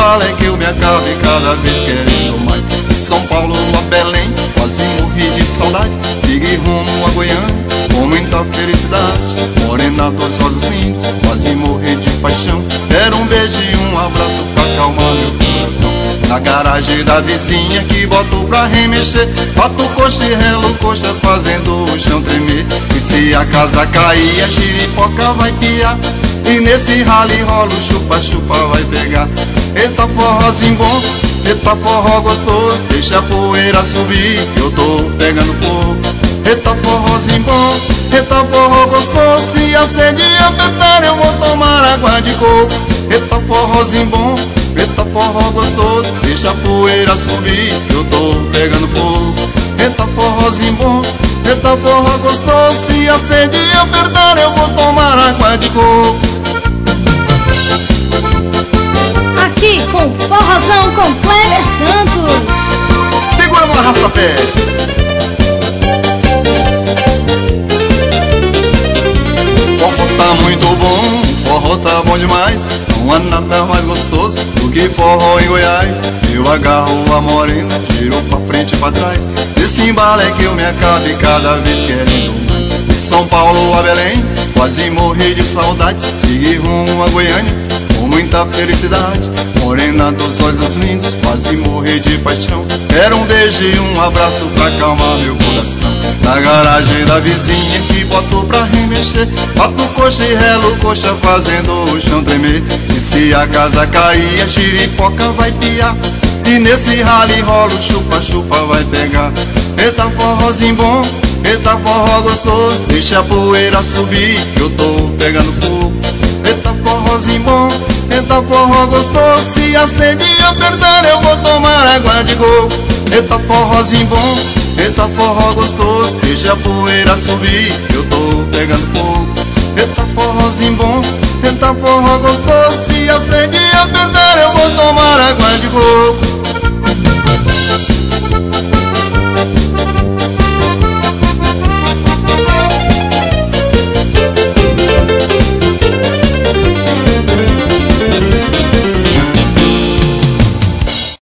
bala é que eu me acabo e cada vez querendo mais. De São Paulo a Belém, quase morri de saudade. Segui rumo a Goiânia, com muita felicidade. Morena dos olhos lindos, quase morri de paixão. Era um beijo e um abraço pra acalmar meu coração. Na garagem da vizinha que boto pra remexer, bato coxa e relo coxa fazendo o chão tremer. E se a casa cair, a giripoca vai piar, e nesse rally rola o chupa-chupa vai pegar. Eita forrozinho bom, eita forró gostoso, deixa a poeira subir que eu tô pegando fogo. Eita forrozinho bom, eita forró gostoso, se a sede apertar eu vou tomar água de coco. Eita forrozinho bom, eita forró gostoso, deixa a poeira subir que eu tô pegando fogo. Eita forrozinho bom, eita forró gostoso, se a sede apertar eu vou tomar água de coco. Aqui com Forrozão com Kleber Santos. Segura no arrasta-pé. Forró tá muito bom, forró tá bom demais. Não há nada mais gostoso do que forró em Goiás. Eu agarro a morena, tiro pra frente e pra trás. Desse embalo é que eu me acabo e cada vez querendo mais. De São Paulo a Belém, quase morri de saudade. Segui rumo a Goiânia, com muita felicidade. Morena dos olhos lindos, quase morri de paixão. Era um beijo e um abraço pra acalmar meu coração. Na garagem da vizinha que boto pra remexer, bato coxa e relo coxa fazendo o chão tremer. E se a casa cair, a giripoca vai piar, e nesse rally rola o chupa-chupa vai pegar. Eita forrozinho bom, eita forró gostoso, deixa a poeira subir que eu tô pegando fogo. Eita forrozinho bom, eita forró gostoso, se a sede apertar eu vou tomar água de coco. Eita forrozinho bom, eita forró gostoso, deixa a poeira subir que eu tô pegando fogo. Eita forrozinho bom, eita forró gostoso, se a sede apertar eu vou tomar água de coco.